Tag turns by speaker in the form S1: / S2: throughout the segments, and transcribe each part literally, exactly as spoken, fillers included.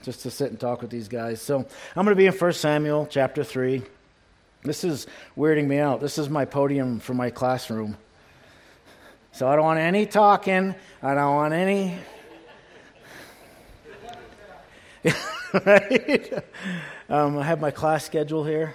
S1: just to sit and talk with these guys. So I'm going to be in First Samuel chapter three. This is weirding me out. This is my podium for my classroom. So I don't want any talking. I don't want any... right? Um, I have my class schedule here.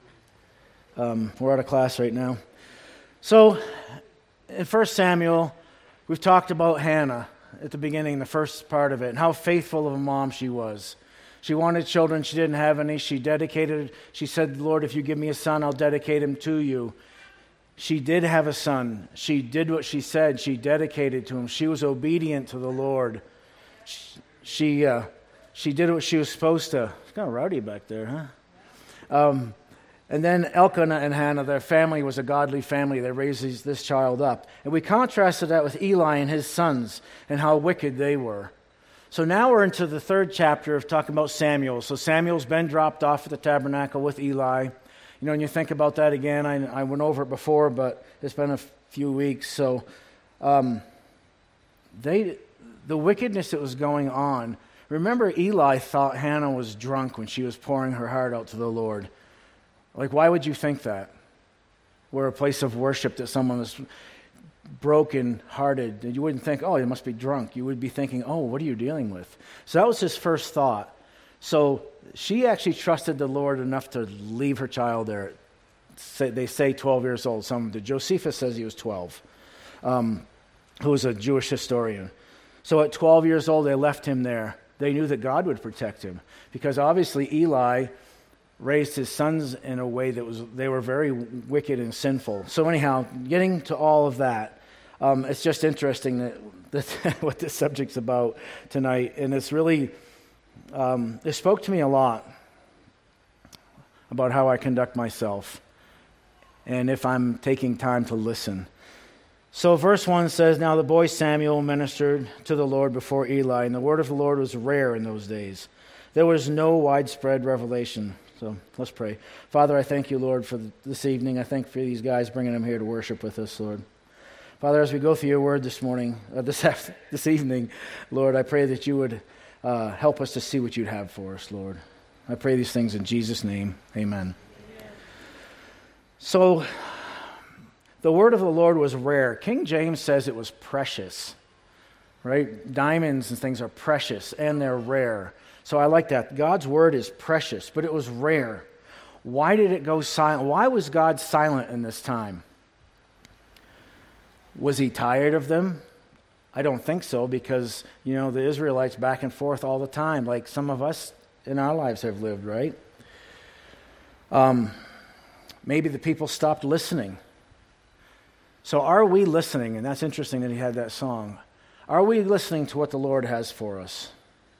S1: Um, we're out of class right now. So in First Samuel, we've talked about Hannah at the beginning, the first part of it, and how faithful of a mom she was. She wanted children. She didn't have any. She dedicated, she said, Lord, if you give me a son, I'll dedicate him to you. She did have a son. She did what she said. She dedicated to him. She was obedient to the Lord. She, she, uh, she did what she was supposed to. It's kind of rowdy back there, huh? Um, and then Elkanah and Hannah, their family was a godly family. They raised these, this child up. And we contrasted that with Eli and his sons and how wicked they were. So now we're into the third chapter of talking about Samuel. So Samuel's been dropped off at the tabernacle with Eli. You know, and you think about that again. I, I went over it before, but it's been a few weeks. So um, they, the wickedness that was going on. Remember, Eli thought Hannah was drunk when she was pouring her heart out to the Lord. Like, why would you think that? We're a place of worship that someone was broken-hearted. You wouldn't think, oh, you must be drunk. You would be thinking, oh, what are you dealing with? So that was his first thought. So she actually trusted the Lord enough to leave her child there. They say twelve years old. Some Josephus says he was twelve, um, who was a Jewish historian. So at twelve years old, they left him there. They knew that God would protect him because obviously Eli raised his sons in a way that was, they were very wicked and sinful. So anyhow, getting to all of that, um, it's just interesting that, that what this subject's about tonight. And it's really, um, it spoke to me a lot about how I conduct myself and if I'm taking time to listen. So verse one says, Now the boy Samuel ministered to the Lord before Eli, and the word of the Lord was rare in those days. There was no widespread revelation. So let's pray. Father, I thank you, Lord, for this evening. I thank you for these guys bringing them here to worship with us, Lord. Father, as we go through your word this morning, uh, this after, this evening, Lord, I pray that you would uh, help us to see what you'd have for us, Lord. I pray these things in Jesus' name. Amen. Amen. So the word of the Lord was rare. King James says it was precious, right? Diamonds and things are precious, and they're rare. So I like that. God's word is precious, but it was rare. Why did it go silent? Why was God silent in this time? Was he tired of them? I don't think so, because, you know, the Israelites back and forth all the time, like some of us in our lives have lived, right? Um, maybe the people stopped listening. So are we listening? And that's interesting that he had that song. Are we listening to what the Lord has for us?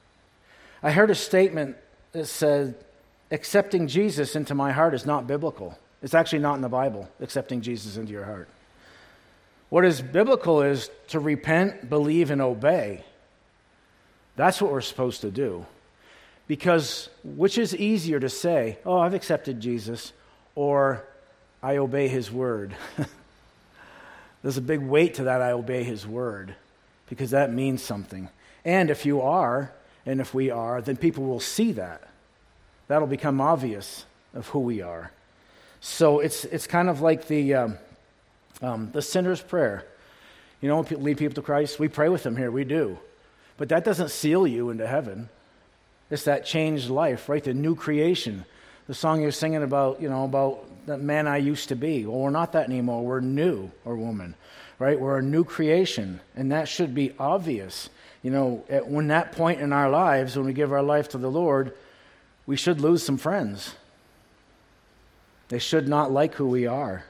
S1: I heard a statement that said, accepting Jesus into my heart is not biblical. It's actually not in the Bible, accepting Jesus into your heart. What is biblical is to repent, believe, and obey. That's what we're supposed to do. Because which is easier to say, oh, I've accepted Jesus, or I obey his word? There's a big weight to that, I obey his word, because that means something. And if you are, and if we are, then people will see that. That'll become obvious of who we are. So it's it's kind of like the um, um, the sinner's prayer. You know, lead people to Christ. We pray with them here. We do. But that doesn't seal you into heaven. It's that changed life, right? The new creation. The song you're singing about, you know, about that man I used to be. Well, we're not that anymore. We're new, or woman, right? We're a new creation, and that should be obvious. You know, at when that point in our lives, when we give our life to the Lord, we should lose some friends. They should not like who we are.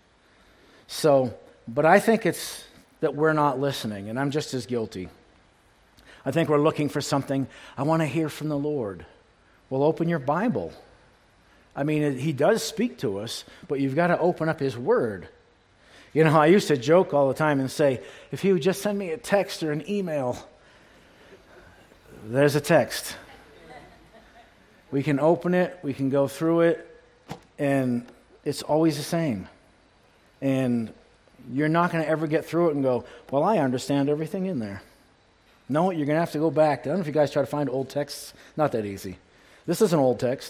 S1: So, but I think it's that we're not listening, and I'm just as guilty. I think we're looking for something. I want to hear from the Lord. Well, open your Bible. I mean, he does speak to us, but you've got to open up his word. You know, I used to joke all the time and say, if he would just send me a text or an email, there's a text. We can open it, we can go through it, and it's always the same. And you're not going to ever get through it and go, well, I understand everything in there. No, you're going to have to go back. I don't know if you guys try to find old texts. Not that easy. This is an old text.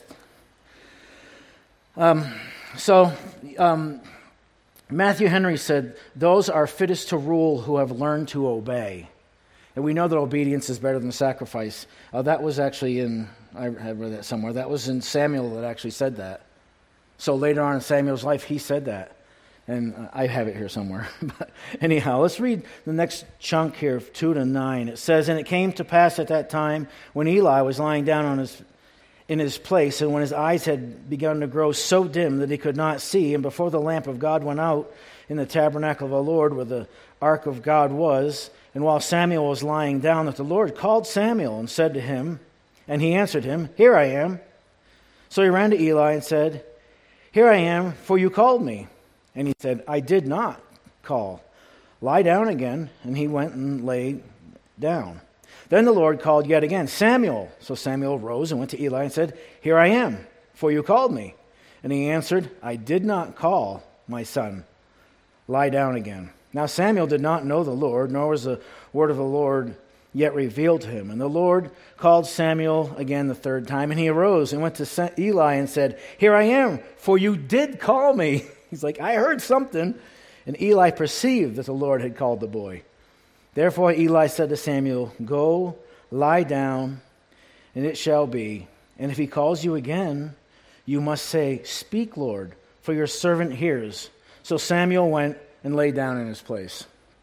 S1: Um, so, um, Matthew Henry said, those are fittest to rule who have learned to obey. And we know that obedience is better than sacrifice. Uh, that was actually in, I have read that somewhere, that was in Samuel that actually said that. So later on in Samuel's life, he said that. And I have it here somewhere. But anyhow, let's read the next chunk here, two to nine. It says, and it came to pass at that time when Eli was lying down on his in his place, and when his eyes had begun to grow so dim that he could not see, and before the lamp of God went out in the tabernacle of the Lord where the ark of God was, and while Samuel was lying down, that the Lord called Samuel and said to him, and he answered him, here I am. So he ran to Eli and said, here I am, for you called me. And he said, I did not call. Lie down again. And he went and lay down. Then the Lord called yet again, Samuel. So Samuel rose and went to Eli and said, here I am, for you called me. And he answered, I did not call, my son. Lie down again. Now Samuel did not know the Lord, nor was the word of the Lord yet revealed to him. And the Lord called Samuel again the third time, and he arose and went to Eli and said, here I am, for you did call me. He's like, I heard something. And Eli perceived that the Lord had called the boy. Therefore Eli said to Samuel, go, lie down, and it shall be. And if he calls you again, you must say, speak, Lord, for your servant hears. So Samuel went and lay down in his place.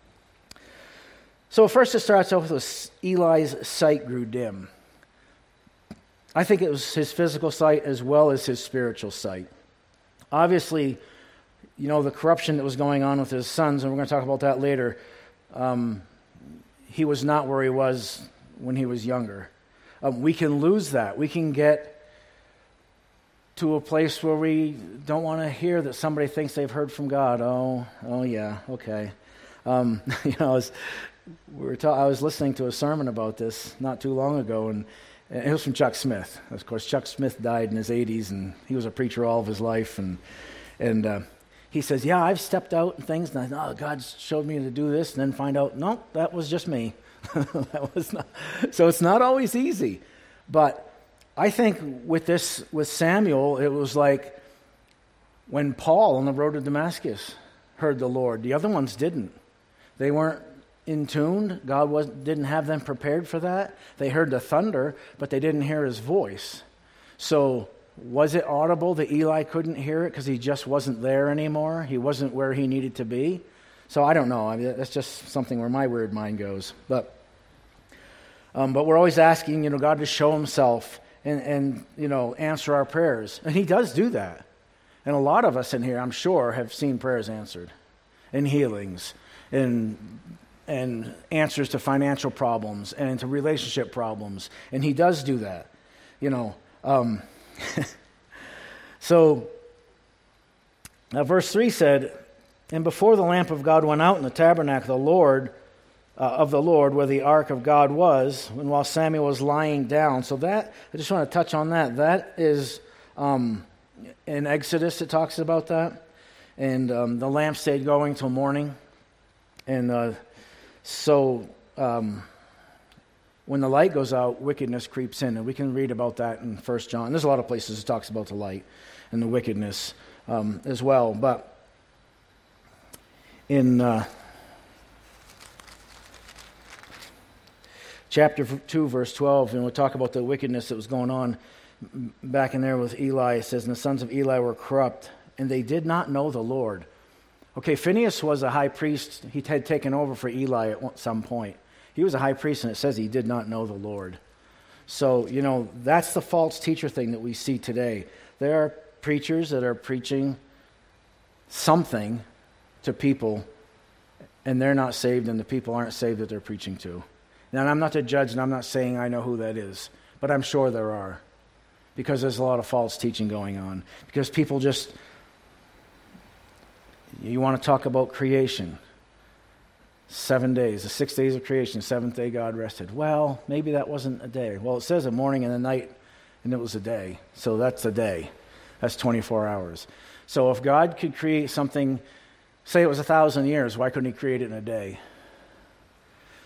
S1: So first it starts off with Eli's sight grew dim. I think it was his physical sight as well as his spiritual sight. Obviously, you know, the corruption that was going on with his sons, and we're going to talk about that later, um, he was not where he was when he was younger. Um, we can lose that. We can get to a place where we don't want to hear that somebody thinks they've heard from God. Oh, oh yeah, okay. Um, you know, I was, we were ta- I was listening to a sermon about this not too long ago, and, and it was from Chuck Smith. Of course, Chuck Smith died in his eighties, and he was a preacher all of his life, and and uh, he says, yeah, I've stepped out and things, and I thought, oh, God showed me to do this, and then find out, no, that was just me. that was not. So it's not always easy. But I think with this, with Samuel, it was like when Paul on the road to Damascus heard the Lord. The other ones didn't. They weren't in tune. God was, didn't have them prepared for that. They heard the thunder, but they didn't hear his voice. So was it audible that Eli couldn't hear it because he just wasn't there anymore? He wasn't where he needed to be? So I don't know. I mean, that's just something where my weird mind goes. But um, but we're always asking, you know, God to show himself and, and, you know, answer our prayers. And he does do that. And a lot of us in here, I'm sure, have seen prayers answered and healings and and answers to financial problems and to relationship problems. And he does do that, you know. Um, so, now verse three said, and before the lamp of God went out in the tabernacle, the Lord uh, of the Lord, where the ark of God was, and while Samuel was lying down. So that, I just want to touch on that. That is, um, in Exodus it talks about that. And um, the lamp stayed going till morning. And uh, so um, when the light goes out, wickedness creeps in. And we can read about that in First John. There's a lot of places it talks about the light and the wickedness um, as well. But in uh, chapter two, verse twelve, and we'll talk about the wickedness that was going on back in there with Eli. It says, and the sons of Eli were corrupt, and they did not know the Lord. Okay, Phinehas was a high priest. He had taken over for Eli at some point. He was a high priest, and it says he did not know the Lord. So, you know, that's the false teacher thing that we see today. There are preachers that are preaching something to people, and they're not saved, and the people aren't saved that they're preaching to. Now, I'm not the judge, and I'm not saying I know who that is, but I'm sure there are, because there's a lot of false teaching going on. Because people just, you want to talk about creation. Seven days, the six days of creation, seventh day God rested. Well, maybe that wasn't a day. Well, it says a morning and a night, and it was a day. So that's a day. That's twenty-four hours. So if God could create something, say it was a thousand years, why couldn't he create it in a day?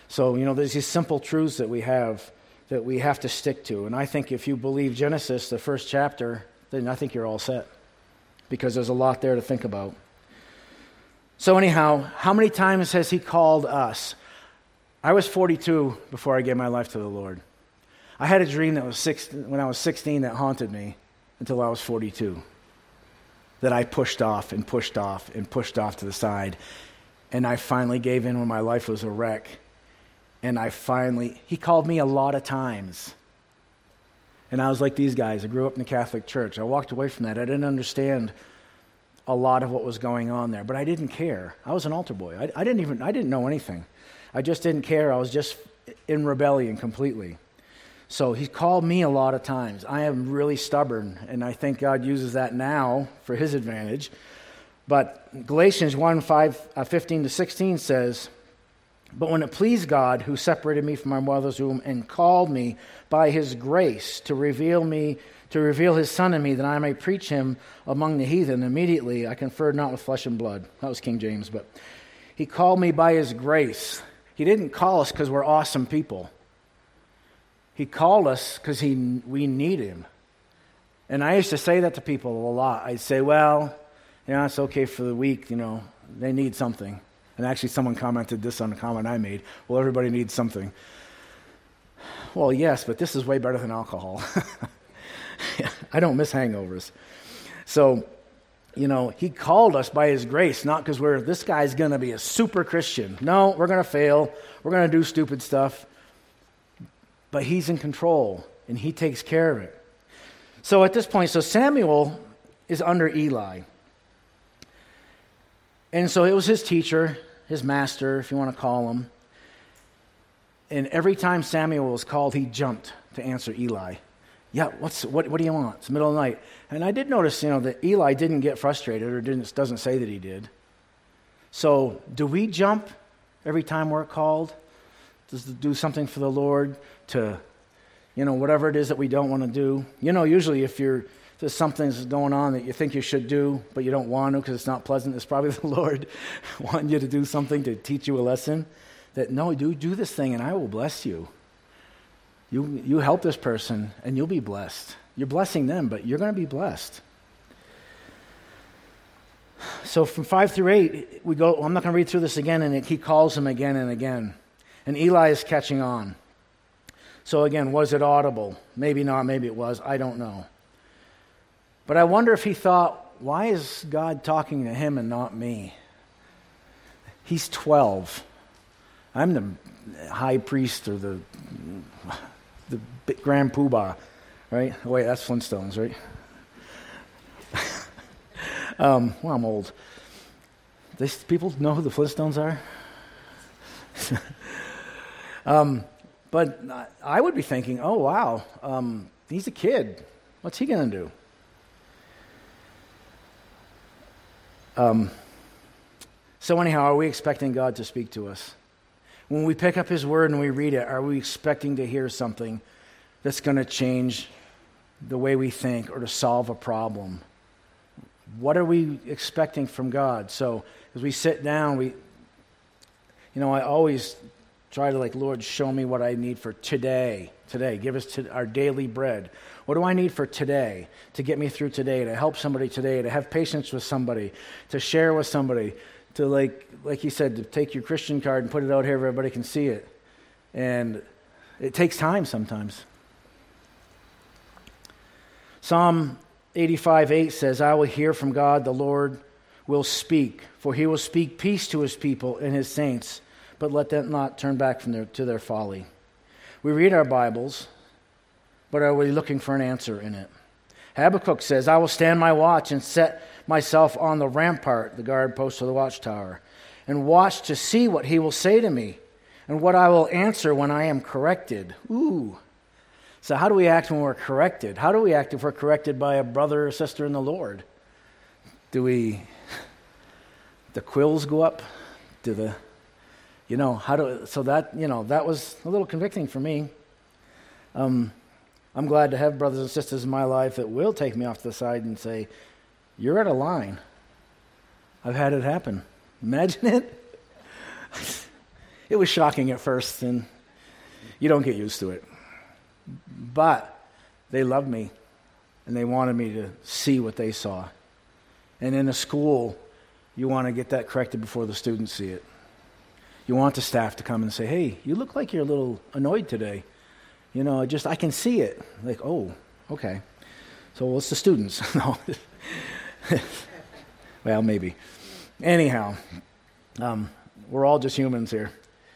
S1: So, you know, there's these simple truths that we have that we have to stick to. And I think if you believe Genesis, the first chapter, then I think you're all set, because there's a lot there to think about. So anyhow, how many times has he called us? I was forty-two before I gave my life to the Lord. I had a dream that was six, when I was sixteen that haunted me until I was forty-two, that I pushed off and pushed off and pushed off to the side. And I finally gave in when my life was a wreck. And I finally, he called me a lot of times. And I was like these guys. I grew up in the Catholic Church. I walked away from that. I didn't understand a lot of what was going on there, but I didn't care. I was an altar boy. I, I didn't even, I didn't know anything. I just didn't care. I was just in rebellion completely. So he called me a lot of times. I am really stubborn, and I think God uses that now for his advantage. But Galatians one, five, uh, fifteen to sixteen says, "But when it pleased God, who separated me from my mother's womb and called me by his grace to reveal me, to reveal his Son in me, that I may preach him among the heathen, immediately I conferred not with flesh and blood." That was King James, but he called me by his grace. He didn't call us because we're awesome people. He called us because he we need him. And I used to say that to people a lot. I'd say, well, you know, it's okay for the weak, you know, they need something. And actually someone commented this on a comment I made. Well, everybody needs something. Well, yes, but this is way better than alcohol. I don't miss hangovers. So, you know, he called us by his grace, not because we're, this guy's going to be a super Christian. No, we're going to fail. We're going to do stupid stuff. But he's in control, and he takes care of it. So at this point, so Samuel is under Eli. And so it was his teacher, his master, if you want to call him. And every time Samuel was called, he jumped to answer Eli. Yeah, what's what? What do you want? It's the middle of the night. And I did notice, you know, that Eli didn't get frustrated, or didn't doesn't say that he did. So do we jump every time we're called to do something for the Lord, to, you know, whatever it is that we don't want to do? You know, usually if you're there's something that's going on that you think you should do, but you don't want to because it's not pleasant, it's probably the Lord wanting you to do something to teach you a lesson. That, no, do do this thing and I will bless you. You you help this person and you'll be blessed. You're blessing them, but you're going to be blessed. So from five through eight, we go, I'm not going to read through this again, and it, he calls him again and again. And Eli is catching on. So again, was it audible? Maybe not, maybe it was. I don't know. But I wonder if he thought, why is God talking to him and not me? He's twelve. I'm the high priest or the the grand poobah, right? Wait, that's Flintstones, right? um, well, I'm old. These people know who the Flintstones are? um, but I would be thinking, oh, wow, um, he's a kid. What's he going to do? Um, so anyhow, are we expecting God to speak to us? When we pick up his word and we read it, are we expecting to hear something that's going to change the way we think or to solve a problem? What are we expecting from God? So as we sit down, we, you know, I always try to like, Lord, show me what I need for today. Today, give us to our daily bread. What do I need for today to get me through today, to help somebody today, to have patience with somebody, to share with somebody, to like, like he said, to take your Christian card and put it out here, everybody can see it. And it takes time sometimes. Psalm eighty-five eight says, I will hear from God, the Lord will speak, for he will speak peace to his people and his saints, but let them not turn back from their, to their folly. We read our Bibles, but are we looking for an answer in it? Habakkuk says, I will stand my watch and set myself on the rampart, the guard post of the watchtower, and watch to see what he will say to me and what I will answer when I am corrected. Ooh. So how do we act when we're corrected? How do we act if we're corrected by a brother or sister in the Lord? Do we, the quills go up? Do the, you know, how do, so that, you know, that was a little convicting for me. Um, I'm glad to have brothers and sisters in my life that will take me off to the side and say, you're at a line. I've had it happen. Imagine it. it was shocking at first, and you don't get used to it. But they loved me, and they wanted me to see what they saw. And in a school, you want to get that corrected before the students see it. You want the staff to come and say, hey, you look like you're a little annoyed today. You know, just, I can see it. Like, oh, okay. So well, it's the students. No. Well, maybe. Anyhow, um, we're all just humans here.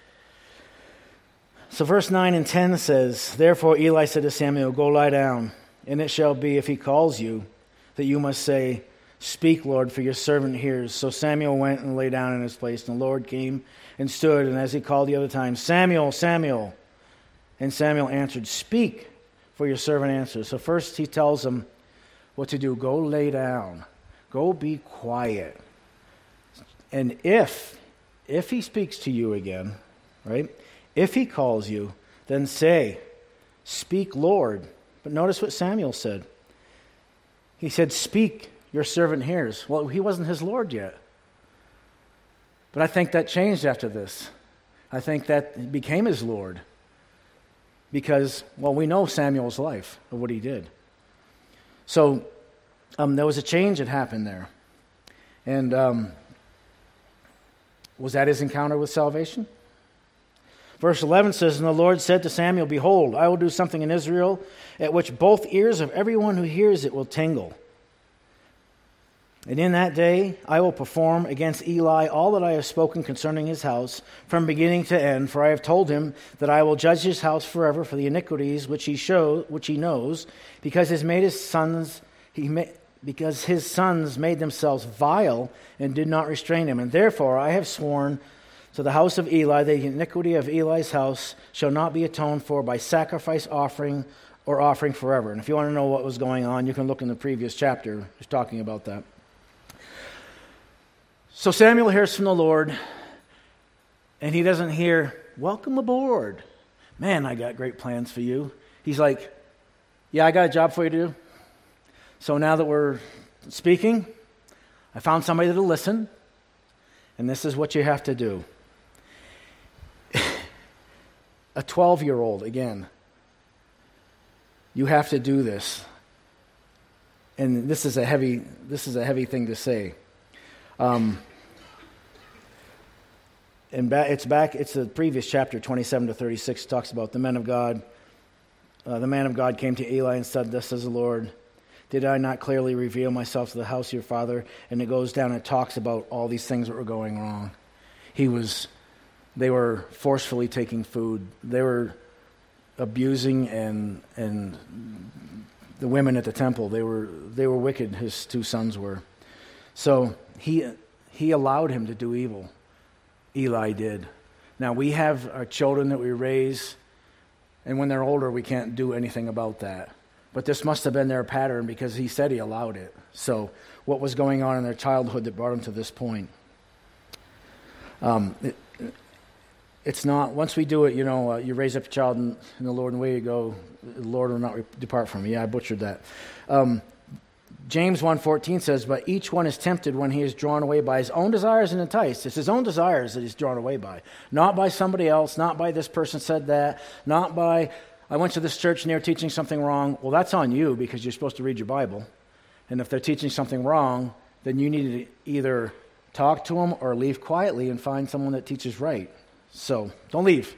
S1: So verse nine and ten says, therefore Eli said to Samuel, go lie down, and it shall be, if he calls you, that you must say, speak, Lord, for your servant hears. So Samuel went and lay down in his place, and the Lord came and stood, and as he called the other time, Samuel, Samuel. And Samuel answered, speak, for your servant answers. So first he tells him what to do. Go lay down. Go be quiet. And if, if he speaks to you again, right, if he calls you, then say, speak, Lord. But notice what Samuel said. He said, speak, your servant hears. Well, he wasn't his Lord yet. But I think that changed after this. I think that became his Lord. Because, well, we know Samuel's life of what he did. So um, there was a change that happened there. And um, was that his encounter with salvation? Verse eleven says, and the Lord said to Samuel, behold, I will do something in Israel at which both ears of everyone who hears it will tingle. And in that day I will perform against Eli all that I have spoken concerning his house from beginning to end, for I have told him that I will judge his house forever for the iniquities which he show, which he knows, because his made his sons he ma- because his sons made themselves vile and did not restrain him. And therefore I have sworn to the house of Eli, the iniquity of Eli's house shall not be atoned for by sacrifice, offering, or offering forever. And if you want to know what was going on, you can look in the previous chapter. It's talking about that. So Samuel hears from the Lord, and he doesn't hear, welcome aboard. Man, I got great plans for you. He's like, yeah, I got a job for you to do. So now that we're speaking, I found somebody that'll listen, and this is what you have to do. A twelve-year-old, again, you have to do this. And this is a heavy, this is a heavy thing to say. Um, and back, it's back, it's the previous chapter, twenty-seven to thirty-six, talks about the men of God. Uh, the man of God came to Eli and said, thus says the Lord, did I not clearly reveal myself to the house of your father? And it goes down and talks about all these things that were going wrong. He was, they were forcefully taking food. They were abusing and and the women at the temple. They were they were wicked, his two sons were. So he he allowed him to do evil. Eli did. Now we have our children that we raise, and when they're older, we can't do anything about that. But this must have been their pattern because he said he allowed it. So what was going on in their childhood that brought them to this point? Um, it, it's not, once we do it, you know, uh, you raise up a child in, in the Lord, and away you go, the Lord will not re- depart from you. Yeah, I butchered that. Um, James one fourteen says, but each one is tempted when he is drawn away by his own desires and enticed. It's his own desires that he's drawn away by. Not by somebody else, not by this person said that, not by, I went to this church and they're teaching something wrong. Well, that's on you because you're supposed to read your Bible. And if they're teaching something wrong, then you need to either talk to them or leave quietly and find someone that teaches right. So, don't leave.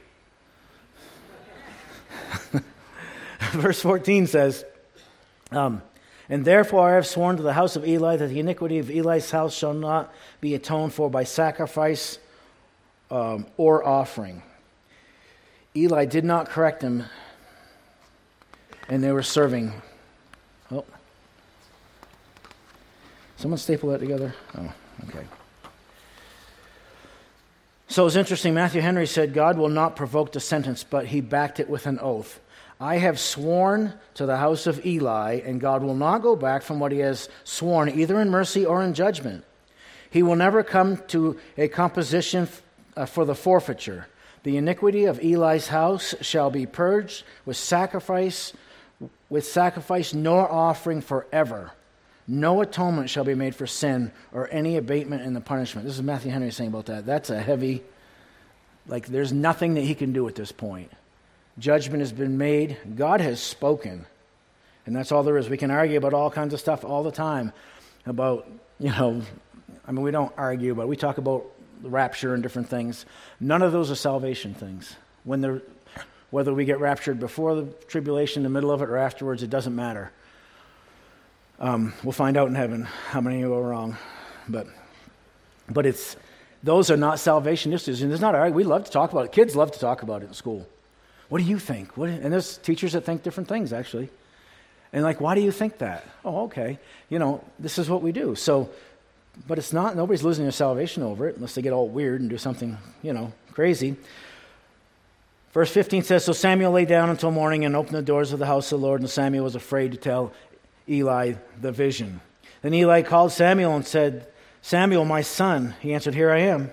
S1: Verse fourteen says, um, and therefore I have sworn to the house of Eli that the iniquity of Eli's house shall not be atoned for by sacrifice um, or offering. Eli did not correct him, and they were serving. Oh. Someone staple that together? Oh, okay. So it's interesting. Matthew Henry said, God will not provoke the sentence, but he backed it with an oath. I have sworn to the house of Eli, and God will not go back from what he has sworn, either in mercy or in judgment. He will never come to a composition uh, for the forfeiture. The iniquity of Eli's house shall be purged with sacrifice, with sacrifice nor offering forever. No atonement shall be made for sin or any abatement in the punishment. This is Matthew Henry saying about that. That's a heavy, Like there's nothing that he can do at this point. Judgment has been made. God has spoken. And that's all there is. We can argue about all kinds of stuff all the time about, you know, I mean, we don't argue, but we talk about the rapture and different things. None of those are salvation things. When the, whether we get raptured before the tribulation, the middle of it, or afterwards, it doesn't matter. Um, we'll find out in heaven how many of you are wrong. But but it's those are not salvation issues. And there's not, we love to talk about it. Kids love to talk about it in school. What do you think? What, and there's teachers that think different things, actually. And like, why do you think that? Oh, okay. You know, this is what we do. So, but it's not, nobody's losing their salvation over it unless they get all weird and do something, you know, crazy. Verse fifteen says, so Samuel lay down until morning and opened the doors of the house of the Lord, and Samuel was afraid to tell Eli the vision. Then Eli called Samuel and said, Samuel, my son. He answered, here I am.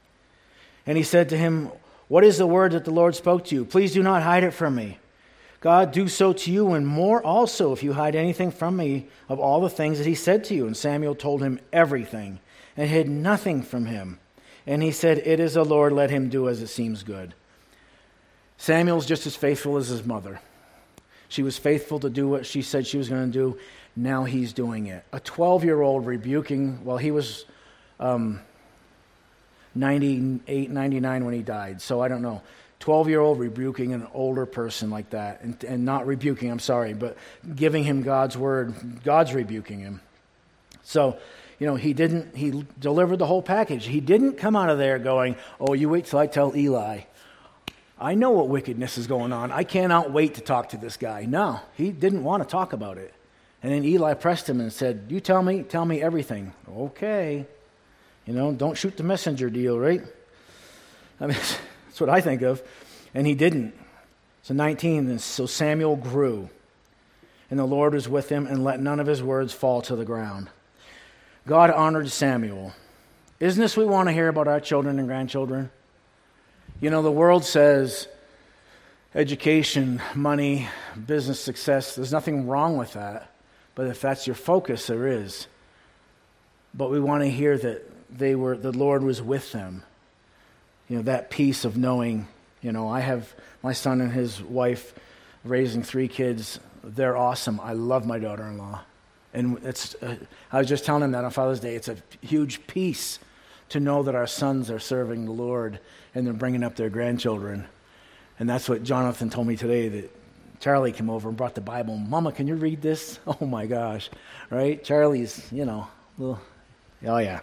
S1: And he said to him, what is the word that the Lord spoke to you? Please do not hide it from me. God do so to you and more also if you hide anything from me of all the things that he said to you. And Samuel told him everything and hid nothing from him. And he said, it is the Lord, let him do as it seems good. Samuel's just as faithful as his mother. She was faithful to do what she said she was going to do. Now he's doing it. A twelve-year-old rebuking, well, he was um, ninety-eight, ninety-nine when he died, so I don't know. twelve-year-old rebuking an older person like that, and, and not rebuking, I'm sorry, but giving him God's word. God's rebuking him. So, you know, he didn't, he delivered the whole package. He didn't come out of there going, oh, you wait till I tell Eli. I know what wickedness is going on. I cannot wait to talk to this guy. No, he didn't want to talk about it. And then Eli pressed him and said, you tell me, tell me everything. Okay. You know, don't shoot the messenger deal, right? I mean, that's what I think of. And he didn't. So nineteen, and so Samuel grew, and the Lord was with him and let none of his words fall to the ground. God honored Samuel. Isn't this what we want to hear about our children and grandchildren? You know, the world says education, money, business success, there's nothing wrong with that. But if that's your focus, there is. But we want to hear that they were, the Lord was with them. You know, that peace of knowing, you know, I have my son and his wife raising three kids. They're awesome. I love my daughter-in-law. And it's, uh, I was just telling him that on Father's Day. It's a huge peace to know that our sons are serving the Lord and they're bringing up their grandchildren. And that's what Jonathan told me today, that Charlie came over and brought the Bible. Mama, can you read this? Oh my gosh, right? Charlie's, you know, little, oh yeah.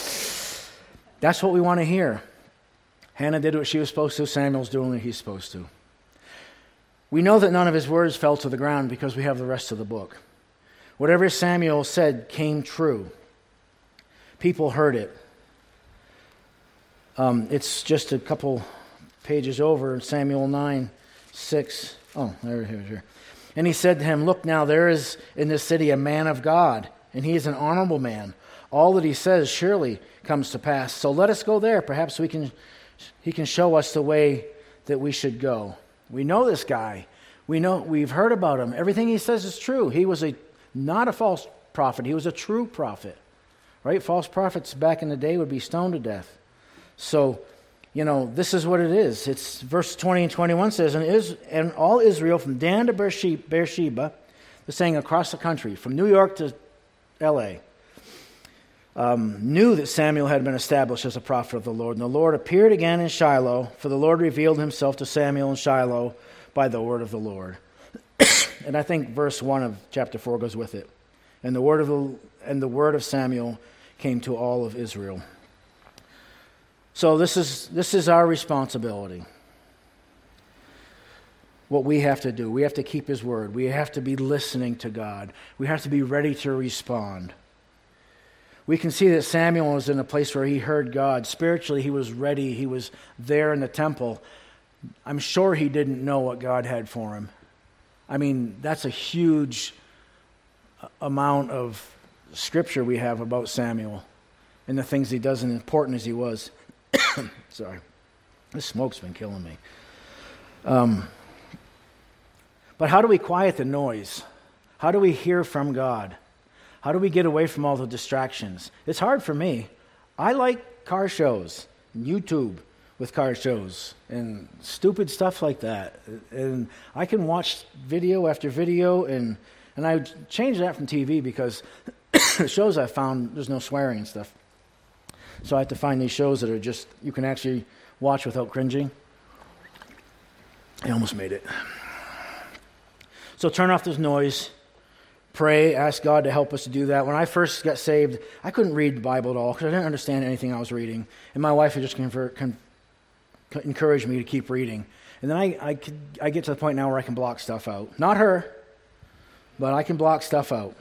S1: That's what we want to hear. Hannah did what she was supposed to. Samuel's doing what he's supposed to. We know that none of his words fell to the ground because we have the rest of the book. Whatever Samuel said came true. People heard it. Um, it's just a couple pages over, Samuel nine, six. Oh, there he is here. And he said to him, look now, there is in this city a man of God, and he is an honorable man. All that he says surely comes to pass. So let us go there. Perhaps we can, he can show us the way that we should go. We know this guy. We know, we've heard about him. Everything he says is true. He was a not a false prophet. He was a true prophet. Right? False prophets back in the day would be stoned to death. So, you know, this is what it is. It's verse twenty and twenty-one says, and, is, and all Israel from Dan to Beersheba, Beersheba, they're saying across the country, from New York to L A, um, knew that Samuel had been established as a prophet of the Lord. And the Lord appeared again in Shiloh, for the Lord revealed himself to Samuel in Shiloh by the word of the Lord. And I think verse one of chapter four goes with it. And the word of the, and the word of Samuel came to all of Israel. So this is this is our responsibility. What we have to do. We have to keep his word. We have to be listening to God. We have to be ready to respond. We can see that Samuel was in a place where he heard God. Spiritually, he was ready. He was there in the temple. I'm sure he didn't know what God had for him. I mean, that's a huge amount of scripture we have about Samuel and the things he does, and important as he was. Sorry. This smoke's been killing me. Um, but how do we quiet the noise? How do we hear from God? How do we get away from all the distractions? It's hard for me. I like car shows, YouTube, with car shows and stupid stuff like that. And I can watch video after video, and and I changed that from T V because the shows I found, there's no swearing and stuff. So I have to find these shows that are just, you can actually watch without cringing. I almost made it. So turn off this noise. Pray, ask God to help us to do that. When I first got saved, I couldn't read the Bible at all because I didn't understand anything I was reading. And my wife would just convert, con, encourage me to keep reading. And then I, I, could, I get to the point now where I can block stuff out. Not her, but I can block stuff out.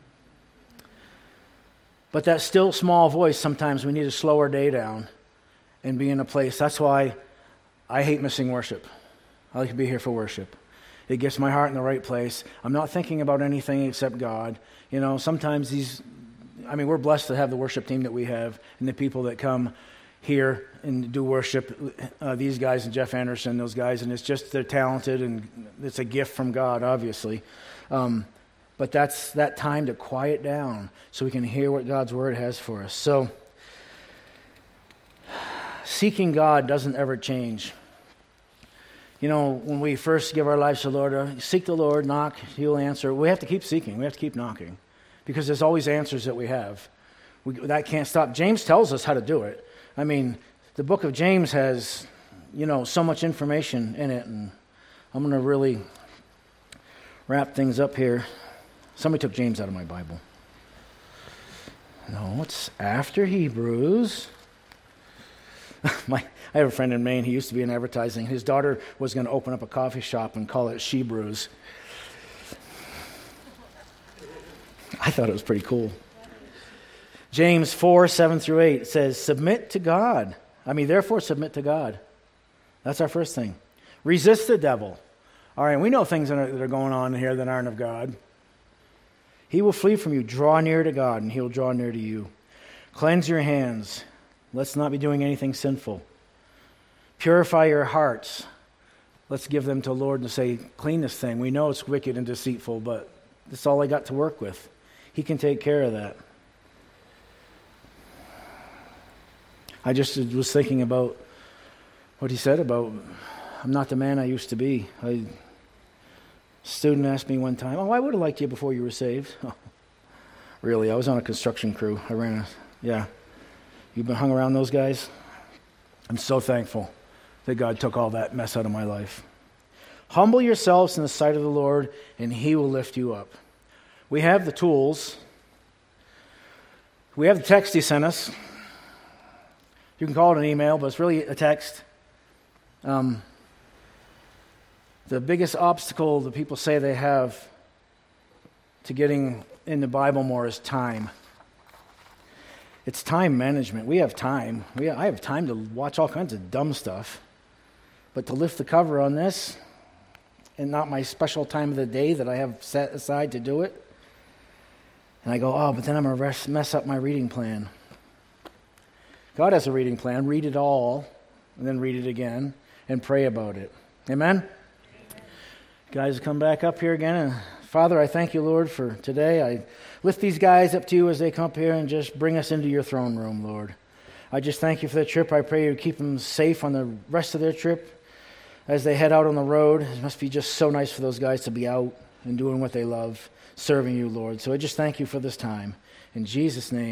S1: But that still small voice, sometimes we need to slow our day down and be in a place. That's why I hate missing worship. I like to be here for worship. It gets my heart in the right place. I'm not thinking about anything except God. You know, sometimes these, I mean, we're blessed to have the worship team that we have and the people that come here and do worship. Uh, these guys and Jeff Anderson, those guys, and it's just, they're talented and it's a gift from God, obviously. Um, but that's that time to quiet down so we can hear what God's word has for us. So, seeking God doesn't ever change. You know, when we first give our lives to the Lord, uh, seek the Lord, knock, He'll answer. We have to keep seeking. We have to keep knocking because there's always answers that we have. We, that can't stop. James tells us how to do it. I mean, the book of James has, you know, so much information in it, and I'm going to really wrap things up here. Somebody took James out of my Bible. No, it's after Hebrews. My, I have a friend in Maine. He used to be in advertising. His daughter was going to open up a coffee shop and call it She Brews. I thought it was pretty cool. James four, seven through eight says, submit to God. I mean, therefore submit to God. That's our first thing. Resist the devil. All right, we know things that are, that are going on here that aren't of God. He will flee from you. Draw near to God, and He will draw near to you. Cleanse your hands. Let's not be doing anything sinful. Purify your hearts. Let's give them to the Lord and say, clean this thing. We know it's wicked and deceitful, but that's all I got to work with. He can take care of that. I just was thinking about what he said about, I'm not the man I used to be. I, a student asked me one time, oh, I would have liked you before you were saved. Oh, really, I was on a construction crew. I ran a, yeah. You've been hung around those guys? I'm so thankful that God took all that mess out of my life. Humble yourselves in the sight of the Lord, and He will lift you up. We have the tools. We have the text He sent us. You can call it an email, but it's really a text. Um, the biggest obstacle that people say they have to getting in the Bible more is time. It's time management. We have time. We I have time to watch all kinds of dumb stuff. But to lift the cover on this, and not my special time of the day that I have set aside to do it, and I go, oh, but then I'm going to mess up my reading plan. God has a reading plan. Read it all, and then read it again, and pray about it. Amen? Guys, come back up here again. And Father, I thank you, Lord, for today. I lift these guys up to you as they come up here and just bring us into your throne room, Lord. I just thank you for the trip. I pray you keep them safe on the rest of their trip as they head out on the road. It must be just so nice for those guys to be out and doing what they love, serving you, Lord. So I just thank you for this time. In Jesus' name.